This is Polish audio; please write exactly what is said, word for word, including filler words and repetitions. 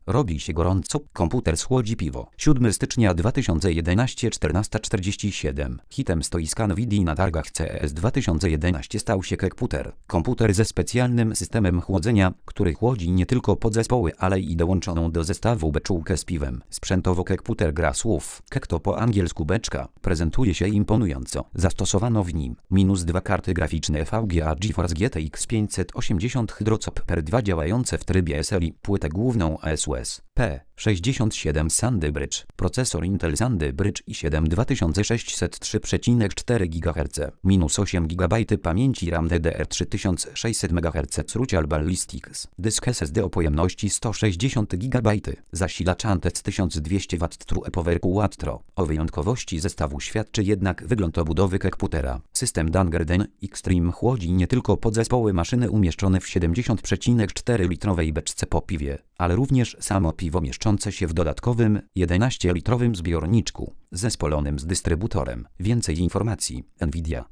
Robi się gorąco, komputer schłodzi piwo. siódmego stycznia dwa tysiące jedenastego, czternasta czterdzieści siedem. Hitem stoiska Nvidia na targach C E S dwa tysiące jedenaście stał się komputer. Komputer ze specjalnym systemem chłodzenia, który chłodzi nie tylko podzespoły, ale i dołączoną do zestawu beczułkę z piwem. Sprzętowo komputer gra słów. Kek to po angielsku beczka. Prezentuje się imponująco. Zastosowano w nim minus dwa karty graficzne V G A GeForce G T X pięćset osiemdziesiąt Hydrocop-per dwa działające w trybie S L I, płytę główną A S U S P sześćdziesiąt siedem Sandy Bridge, procesor Intel Sandy Bridge i siedem dwa tysiące sześćset trzy przecinek cztery gigaherca, minus osiem gigabajtów pamięci RAM D D R trzy tysiące sześćset megaherców Crucial Ballistics, dysk S S D o pojemności sto sześćdziesiąt gigabajtów, zasilacz Antes tysiąc dwieście watów True Power Quattro. O wyjątkowości zestawu świadczy jednak wygląd obudowy komputera. System Dungarden Extreme chłodzi nie tylko podzespoły maszyny umieszczone w siedemdziesiąt przecinek cztery litrowej beczce po piwie, ale również samo piwo mieszczące się w dodatkowym jedenastolitrowym zbiorniczku, zespolonym z dystrybutorem. Więcej informacji. Nvidia.